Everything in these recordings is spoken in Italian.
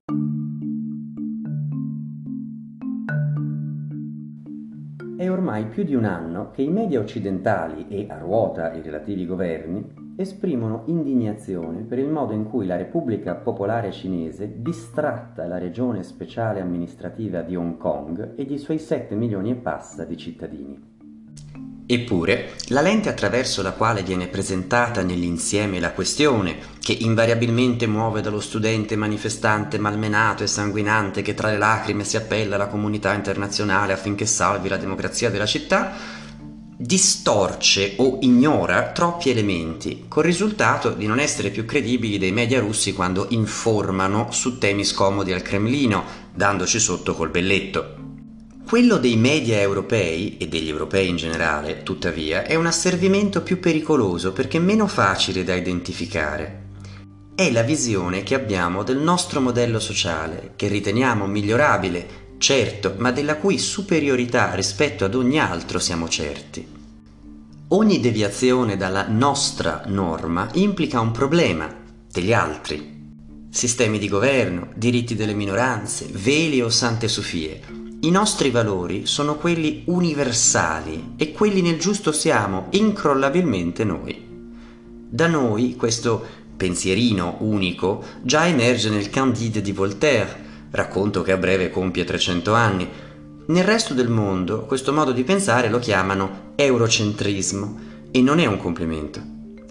È ormai più di un anno che i media occidentali e a ruota i relativi governi esprimono indignazione per il modo in cui la Repubblica Popolare Cinese distratta la regione speciale amministrativa di Hong Kong e i suoi 7 milioni e passa di cittadini. Eppure, la lente attraverso la quale viene presentata nell'insieme la questione, che invariabilmente muove dallo studente manifestante malmenato e sanguinante che tra le lacrime si appella alla comunità internazionale affinché salvi la democrazia della città, distorce o ignora troppi elementi, col risultato di non essere più credibili dei media russi quando informano su temi scomodi al Cremlino, dandoci sotto col belletto. Quello dei media europei, e degli europei in generale, tuttavia, è un asservimento più pericoloso perché meno facile da identificare. È la visione che abbiamo del nostro modello sociale, che riteniamo migliorabile, certo, ma della cui superiorità rispetto ad ogni altro siamo certi. Ogni deviazione dalla nostra norma implica un problema degli altri. Sistemi di governo, diritti delle minoranze, veli o sante sofie. I nostri valori sono quelli universali e quelli nel giusto siamo incrollabilmente noi. Da noi questo pensierino unico già emerge nel Candide di Voltaire, racconto che a breve compie 300 anni. Nel resto del mondo questo modo di pensare lo chiamano eurocentrismo e non è un complimento.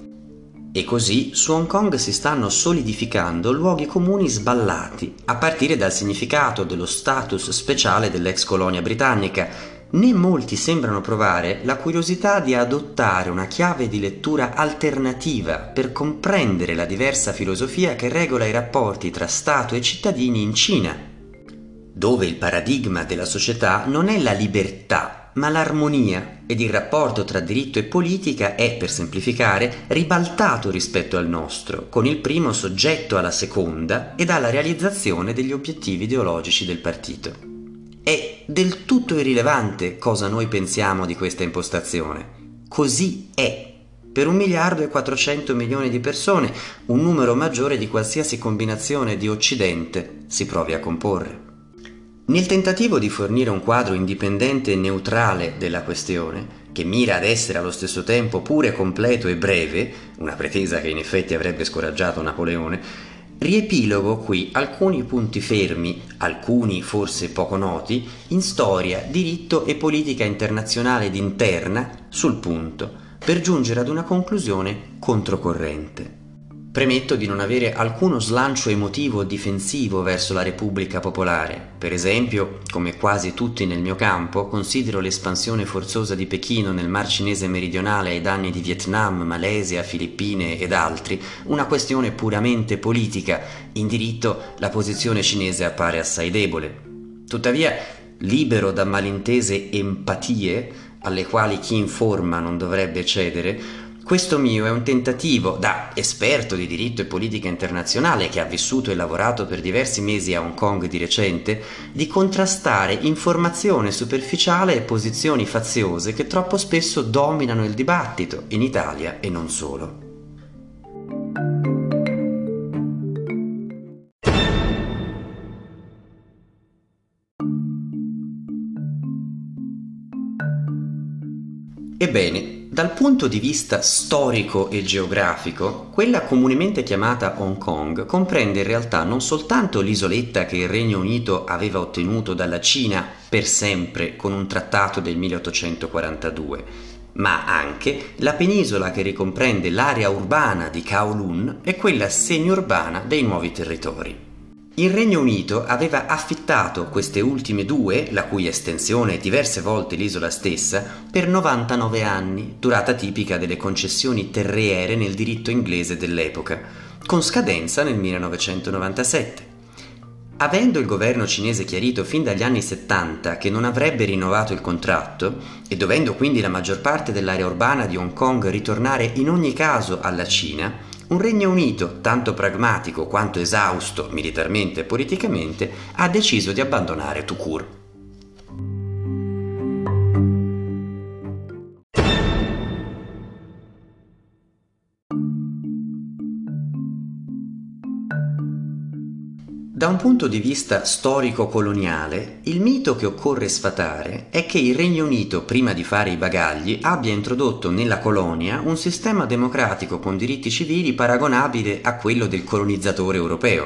E così su Hong Kong si stanno solidificando luoghi comuni sballati, a partire dal significato dello status speciale dell'ex colonia britannica. Né molti sembrano provare la curiosità di adottare una chiave di lettura alternativa per comprendere la diversa filosofia che regola i rapporti tra Stato e cittadini in Cina, dove il paradigma della società non è la libertà, ma l'armonia, ed il rapporto tra diritto e politica è, per semplificare, ribaltato rispetto al nostro, con il primo soggetto alla seconda ed alla realizzazione degli obiettivi ideologici del partito. È del tutto irrilevante cosa noi pensiamo di questa impostazione. Così è. Per 1.400.000.000 di persone, un numero maggiore di qualsiasi combinazione di Occidente si provi a comporre. Nel tentativo di fornire un quadro indipendente e neutrale della questione, che mira ad essere allo stesso tempo pure completo e breve, una pretesa che in effetti avrebbe scoraggiato Napoleone, riepilogo qui alcuni punti fermi, alcuni forse poco noti, in storia, diritto e politica internazionale ed interna sul punto, per giungere ad una conclusione controcorrente. Premetto di non avere alcuno slancio emotivo o difensivo verso la Repubblica Popolare. Per esempio, come quasi tutti nel mio campo, considero l'espansione forzosa di Pechino nel Mar Cinese meridionale ai danni di Vietnam, Malesia, Filippine ed altri una questione puramente politica. In diritto la posizione cinese appare assai debole. Tuttavia, libero da malintese empatie, alle quali chi informa non dovrebbe cedere, questo mio è un tentativo, da esperto di diritto e politica internazionale che ha vissuto e lavorato per diversi mesi a Hong Kong di recente, di contrastare informazione superficiale e posizioni faziose che troppo spesso dominano il dibattito, in Italia e non solo. Ebbene, dal punto di vista storico e geografico, quella comunemente chiamata Hong Kong comprende in realtà non soltanto l'isoletta che il Regno Unito aveva ottenuto dalla Cina per sempre con un trattato del 1842, ma anche la penisola che ricomprende l'area urbana di Kowloon e quella semiurbana dei nuovi territori. Il Regno Unito aveva affittato queste ultime due, la cui estensione è diverse volte l'isola stessa, per 99 anni, durata tipica delle concessioni terriere nel diritto inglese dell'epoca, con scadenza nel 1997. Avendo il governo cinese chiarito fin dagli anni 70 che non avrebbe rinnovato il contratto, e dovendo quindi la maggior parte dell'area urbana di Hong Kong ritornare in ogni caso alla Cina, un Regno Unito, tanto pragmatico quanto esausto militarmente e politicamente, ha deciso di abbandonare tout court. Da un punto di vista storico-coloniale, il mito che occorre sfatare è che il Regno Unito, prima di fare i bagagli, abbia introdotto nella colonia un sistema democratico con diritti civili paragonabile a quello del colonizzatore europeo.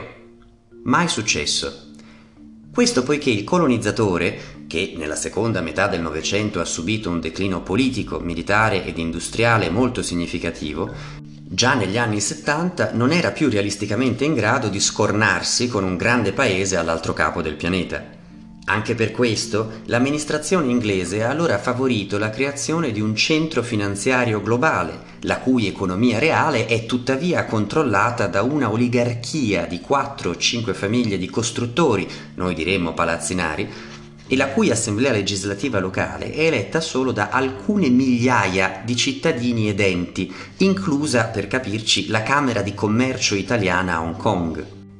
Mai successo. Questo poiché il colonizzatore, che nella seconda metà del Novecento ha subito un declino politico, militare ed industriale molto significativo, già negli anni 70 non era più realisticamente in grado di scornarsi con un grande paese all'altro capo del pianeta. Anche per questo, l'amministrazione inglese ha allora favorito la creazione di un centro finanziario globale, la cui economia reale è tuttavia controllata da una oligarchia di 4 o 5 famiglie di costruttori, noi diremmo palazzinari, e la cui assemblea legislativa locale è eletta solo da alcune migliaia di cittadini ed enti, inclusa, per capirci, la Camera di Commercio italiana a Hong Kong.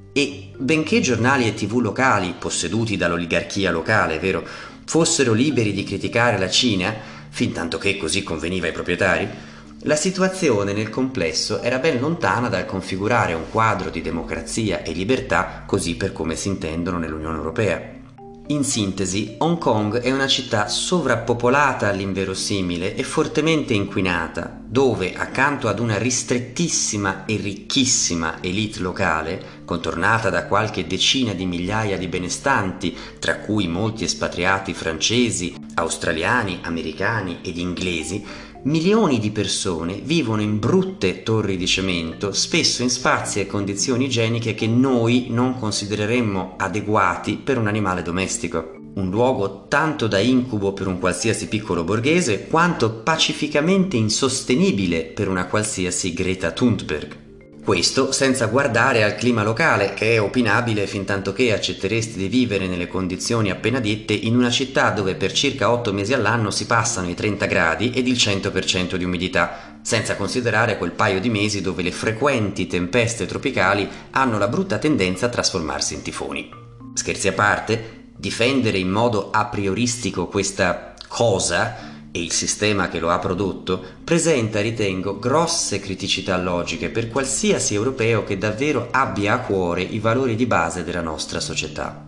E benché giornali e TV locali, posseduti dall'oligarchia locale, vero, fossero liberi di criticare la Cina, fintanto che così conveniva ai proprietari, la situazione nel complesso era ben lontana dal configurare un quadro di democrazia e libertà così per come si intendono nell'Unione Europea. In sintesi, Hong Kong è una città sovrappopolata all'inverosimile e fortemente inquinata, dove, accanto ad una ristrettissima e ricchissima elite locale, contornata da qualche decina di migliaia di benestanti, tra cui molti espatriati francesi, australiani, americani ed inglesi, milioni di persone vivono in brutte torri di cemento, spesso in spazi e condizioni igieniche che noi non considereremmo adeguati per un animale domestico. Un luogo tanto da incubo per un qualsiasi piccolo borghese, quanto pacificamente insostenibile per una qualsiasi Greta Thunberg. Questo senza guardare al clima locale, che è opinabile fintanto che accetteresti di vivere nelle condizioni appena dette in una città dove per circa 8 mesi all'anno si passano i 30 gradi ed il 100% di umidità, senza considerare quel paio di mesi dove le frequenti tempeste tropicali hanno la brutta tendenza a trasformarsi in tifoni. Scherzi a parte, difendere in modo a prioristico questa cosa e il sistema che lo ha prodotto presenta, ritengo, grosse criticità logiche per qualsiasi europeo che davvero abbia a cuore i valori di base della nostra società.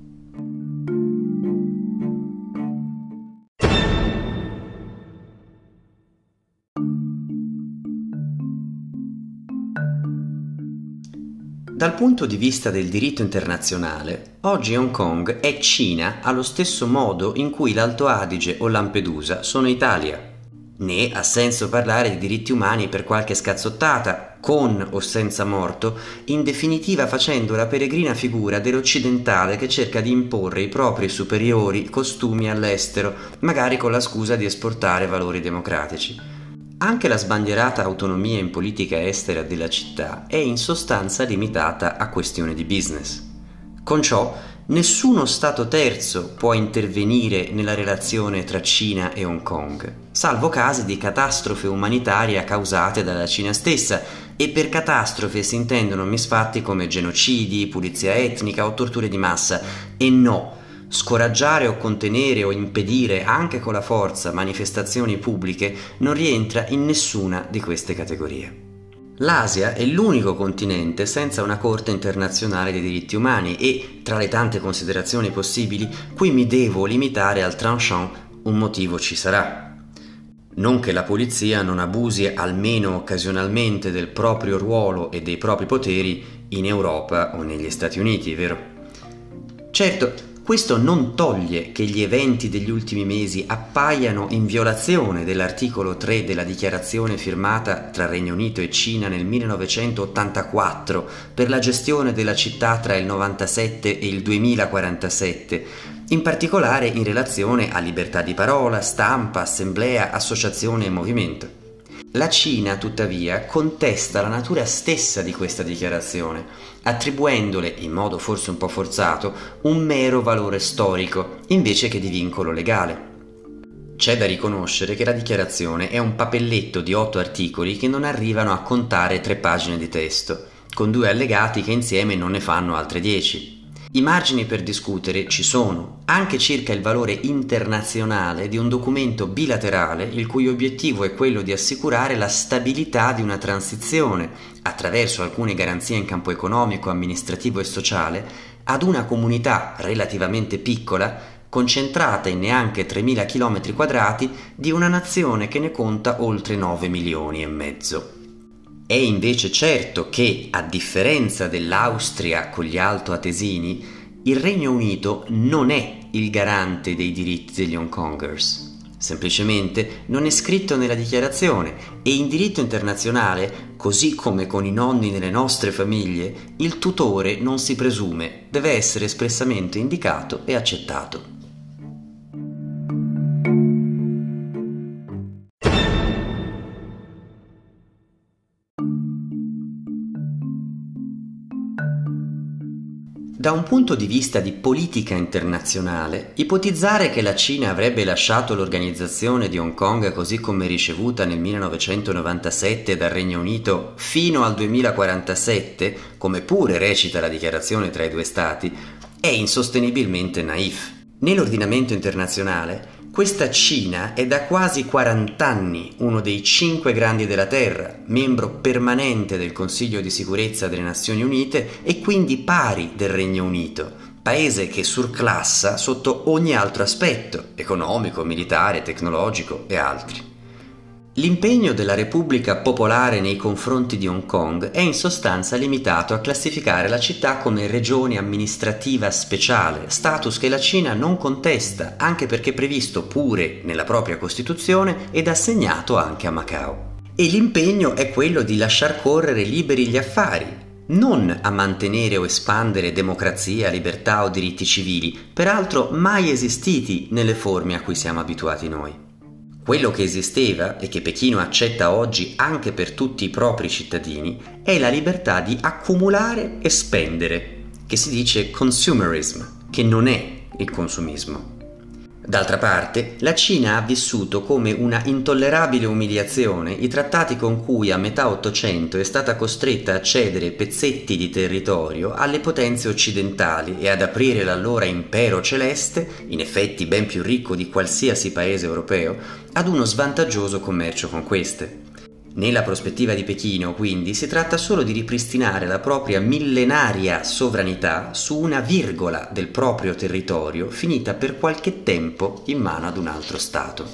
Dal punto di vista del diritto internazionale, oggi Hong Kong è Cina allo stesso modo in cui l'Alto Adige o Lampedusa sono Italia. Né ha senso parlare di diritti umani per qualche scazzottata, con o senza morto, in definitiva facendo la peregrina figura dell'occidentale che cerca di imporre i propri superiori costumi all'estero, magari con la scusa di esportare valori democratici. Anche la sbandierata autonomia in politica estera della città è in sostanza limitata a questioni di business. Con ciò, nessuno Stato terzo può intervenire nella relazione tra Cina e Hong Kong, salvo casi di catastrofe umanitaria causate dalla Cina stessa, e per catastrofe si intendono misfatti come genocidi, pulizia etnica o torture di massa, e no, scoraggiare o contenere o impedire anche con la forza manifestazioni pubbliche non rientra in nessuna di queste categorie. L'Asia è l'unico continente senza una Corte internazionale dei diritti umani e, tra le tante considerazioni possibili, qui mi devo limitare al tranchant "un motivo ci sarà". Non che la polizia non abusi almeno occasionalmente del proprio ruolo e dei propri poteri in Europa o negli Stati Uniti, vero? Certo, questo non toglie che gli eventi degli ultimi mesi appaiano in violazione dell'articolo 3 della dichiarazione firmata tra Regno Unito e Cina nel 1984 per la gestione della città tra il 97 e il 2047, in particolare in relazione a libertà di parola, stampa, assemblea, associazione e movimento. La Cina, tuttavia, contesta la natura stessa di questa dichiarazione, attribuendole, in modo forse un po' forzato, un mero valore storico, invece che di vincolo legale. C'è da riconoscere che la dichiarazione è un papelletto di 8 articoli che non arrivano a contare 3 pagine di testo, con 2 allegati che insieme non ne fanno altre 10. I margini per discutere ci sono, anche circa il valore internazionale di un documento bilaterale il cui obiettivo è quello di assicurare la stabilità di una transizione, attraverso alcune garanzie in campo economico, amministrativo e sociale, ad una comunità relativamente piccola, concentrata in neanche 3.000 km² di una nazione che ne conta oltre 9 milioni e mezzo. È invece certo che, a differenza dell'Austria con gli altoatesini, il Regno Unito non è il garante dei diritti degli Hong Kongers. Semplicemente non è scritto nella dichiarazione e in diritto internazionale, così come con i nonni nelle nostre famiglie, il tutore non si presume, deve essere espressamente indicato e accettato. Da un punto di vista di politica internazionale, ipotizzare che la Cina avrebbe lasciato l'organizzazione di Hong Kong così come ricevuta nel 1997 dal Regno Unito fino al 2047, come pure recita la dichiarazione tra i due stati, è insostenibilmente naif. Nell'ordinamento internazionale, questa Cina è da quasi 40 anni uno dei 5 grandi della Terra, membro permanente del Consiglio di sicurezza delle Nazioni Unite e quindi pari del Regno Unito, paese che surclassa sotto ogni altro aspetto, economico, militare, tecnologico e altri. L'impegno della Repubblica Popolare nei confronti di Hong Kong è in sostanza limitato a classificare la città come regione amministrativa speciale, status che la Cina non contesta, anche perché previsto pure nella propria Costituzione ed assegnato anche a Macao. E l'impegno è quello di lasciar correre liberi gli affari, non a mantenere o espandere democrazia, libertà o diritti civili, peraltro mai esistiti nelle forme a cui siamo abituati noi. Quello che esisteva e che Pechino accetta oggi anche per tutti i propri cittadini è la libertà di accumulare e spendere, che si dice consumerism, che non è il consumismo. D'altra parte, la Cina ha vissuto come una intollerabile umiliazione i trattati con cui a metà Ottocento è stata costretta a cedere pezzetti di territorio alle potenze occidentali e ad aprire l'allora impero celeste, in effetti ben più ricco di qualsiasi paese europeo, ad uno svantaggioso commercio con queste. Nella prospettiva di Pechino, quindi, si tratta solo di ripristinare la propria millenaria sovranità su una virgola del proprio territorio finita per qualche tempo in mano ad un altro Stato.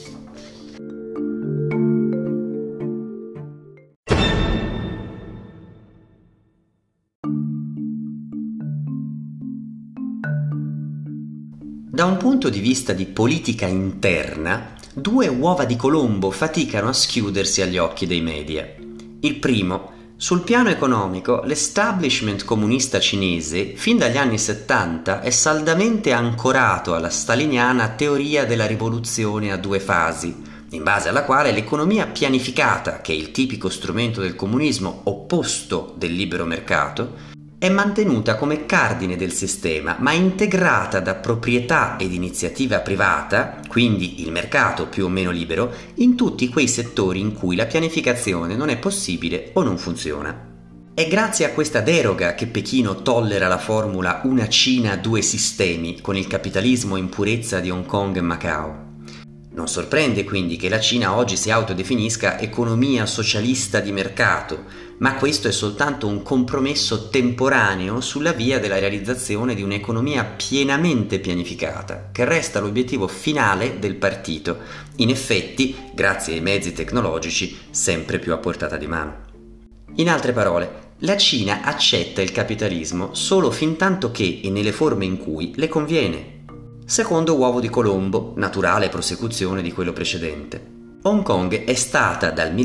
Da un punto di vista di politica interna, due uova di Colombo faticano a schiudersi agli occhi dei media. Il primo, sul piano economico, l'establishment comunista cinese, fin dagli anni 70, è saldamente ancorato alla staliniana teoria della rivoluzione a due fasi, in base alla quale l'economia pianificata, che è il tipico strumento del comunismo opposto del libero mercato, è mantenuta come cardine del sistema, ma integrata da proprietà ed iniziativa privata, quindi il mercato più o meno libero, in tutti quei settori in cui la pianificazione non è possibile o non funziona. È grazie a questa deroga che Pechino tollera la formula una Cina, due sistemi, con il capitalismo in purezza di Hong Kong e Macao. Non sorprende quindi che la Cina oggi si autodefinisca economia socialista di mercato, ma questo è soltanto un compromesso temporaneo sulla via della realizzazione di un'economia pienamente pianificata, che resta l'obiettivo finale del partito, in effetti, grazie ai mezzi tecnologici, sempre più a portata di mano. In altre parole, la Cina accetta il capitalismo solo fintanto che e nelle forme in cui le conviene. Secondo uovo di Colombo, naturale prosecuzione di quello precedente. Hong Kong è stata dal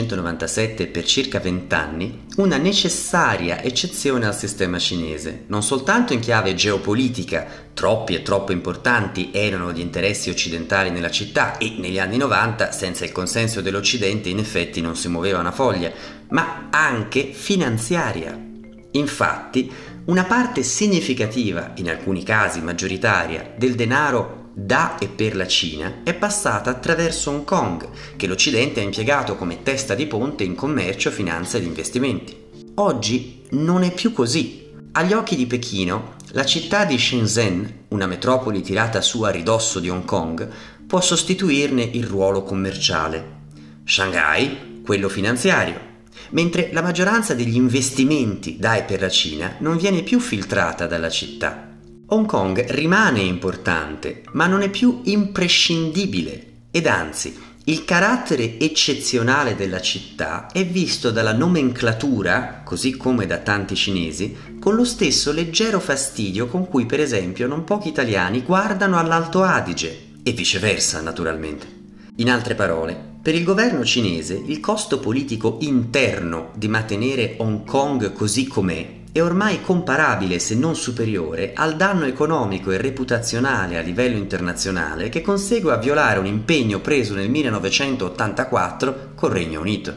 1997 per circa 20 anni una necessaria eccezione al sistema cinese, non soltanto in chiave geopolitica, troppi e troppo importanti erano gli interessi occidentali nella città e negli anni 90 senza il consenso dell'Occidente in effetti non si muoveva una foglia, ma anche finanziaria. Infatti, una parte significativa, in alcuni casi maggioritaria, del denaro da e per la Cina è passata attraverso Hong Kong, che l'Occidente ha impiegato come testa di ponte in commercio, finanza ed investimenti. Oggi non è più così. Agli occhi di Pechino, la città di Shenzhen, una metropoli tirata su a ridosso di Hong Kong, può sostituirne il ruolo commerciale. Shanghai, quello finanziario. mentre la maggioranza degli investimenti da e per la Cina non viene più filtrata dalla città. Hong Kong rimane importante, ma non è più imprescindibile, ed anzi, il carattere eccezionale della città è visto dalla nomenclatura, così come da tanti cinesi, con lo stesso leggero fastidio con cui, per esempio, non pochi italiani guardano all'Alto Adige, e viceversa, naturalmente. In altre parole, per il governo cinese il costo politico interno di mantenere Hong Kong così com'è è ormai comparabile, se non superiore, al danno economico e reputazionale a livello internazionale che consegue a violare un impegno preso nel 1984 col Regno Unito.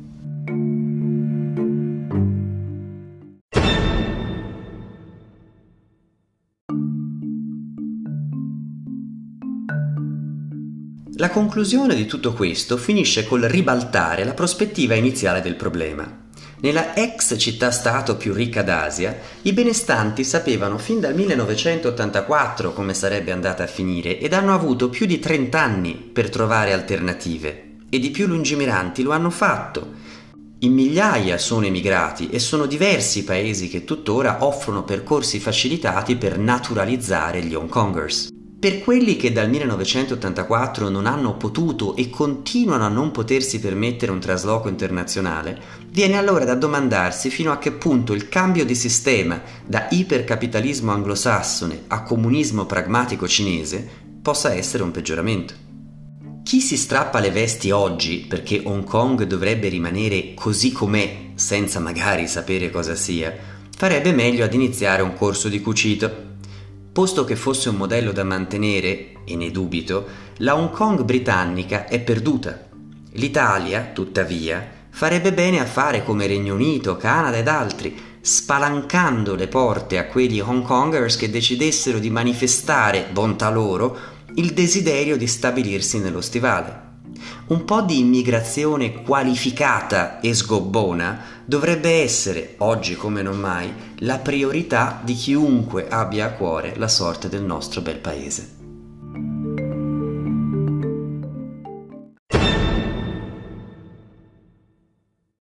La conclusione di tutto questo finisce col ribaltare la prospettiva iniziale del problema. Nella ex città-stato più ricca d'Asia, i benestanti sapevano fin dal 1984 come sarebbe andata a finire ed hanno avuto più di 30 anni per trovare alternative. E di più lungimiranti lo hanno fatto. In migliaia sono emigrati e sono diversi i paesi che tuttora offrono percorsi facilitati per naturalizzare gli Hong Kongers. Per quelli che dal 1984 non hanno potuto e continuano a non potersi permettere un trasloco internazionale, viene allora da domandarsi fino a che punto il cambio di sistema da ipercapitalismo anglosassone a comunismo pragmatico cinese possa essere un peggioramento. Chi si strappa le vesti oggi perché Hong Kong dovrebbe rimanere così com'è, senza magari sapere cosa sia, farebbe meglio ad iniziare un corso di cucito. Posto che fosse un modello da mantenere, e ne dubito, la Hong Kong britannica è perduta. L'Italia, tuttavia, farebbe bene a fare come Regno Unito, Canada ed altri, spalancando le porte a quegli Hong Kongers che decidessero di manifestare, bontà loro, il desiderio di stabilirsi nello stivale. Un po' di immigrazione qualificata e sgobbona dovrebbe essere, oggi come non mai, la priorità di chiunque abbia a cuore la sorte del nostro bel paese.